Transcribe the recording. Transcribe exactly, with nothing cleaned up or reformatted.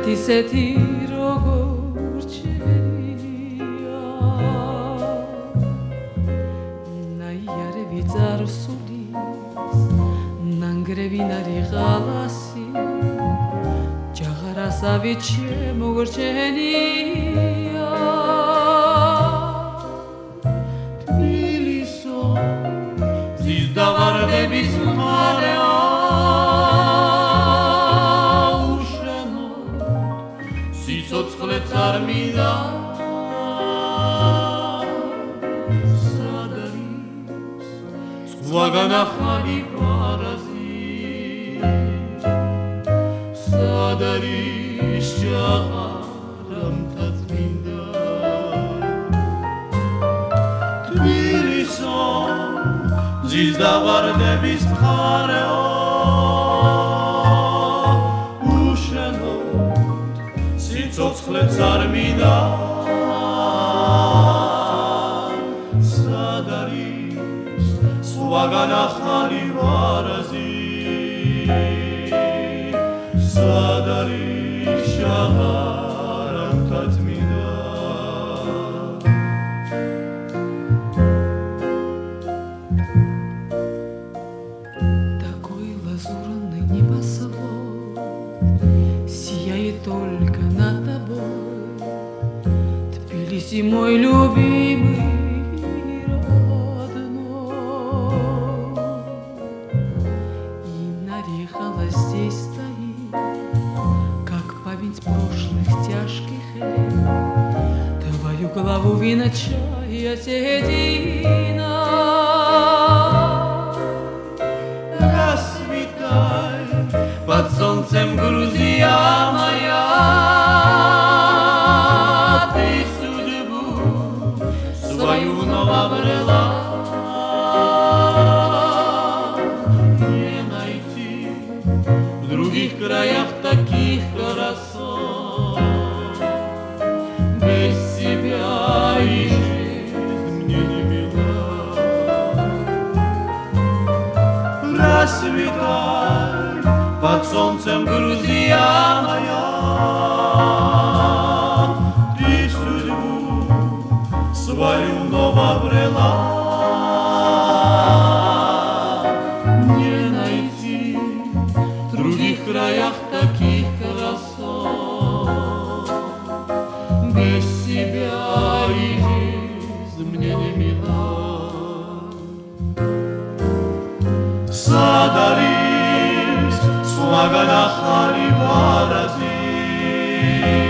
ისეთი როგორ ჭერია ნაიარევი წარსულის ნანგრევინარი ღალასი ჯაღარასავი ჩემო გრჩენია თბილისო ზის დავარდების მხარეო სიცოცხლეც არ მინდა სად არის სხვაგან ახალი პარაზიტი სად არის ჭაღარამთა წმინდა თბილისო მზის დავარდების მხარეო სიცოცხლეც არ მინდა სად არის სხვაგან ახალი პარაზიტი სად არის ჭაღარამთა წმინდა такой лазурный небосвод сияет только над тобой Тбилиси мой любимый родной И нарехала здесь стоит как память прошлых тяжких лет Твою голову венчая седина Расцветай под солнцем Грузия моя Ты судьбу свою новобрела Не найти в других краях таких красот Без тебя и жизнь мне не мила Расцветай под солнцем Грузия моя Ты судьбу свою новобрела Не найти в других краях таких красот Без тебя и жизнь мне не мила Сад არის სხვაგან ახალი პარაზიტი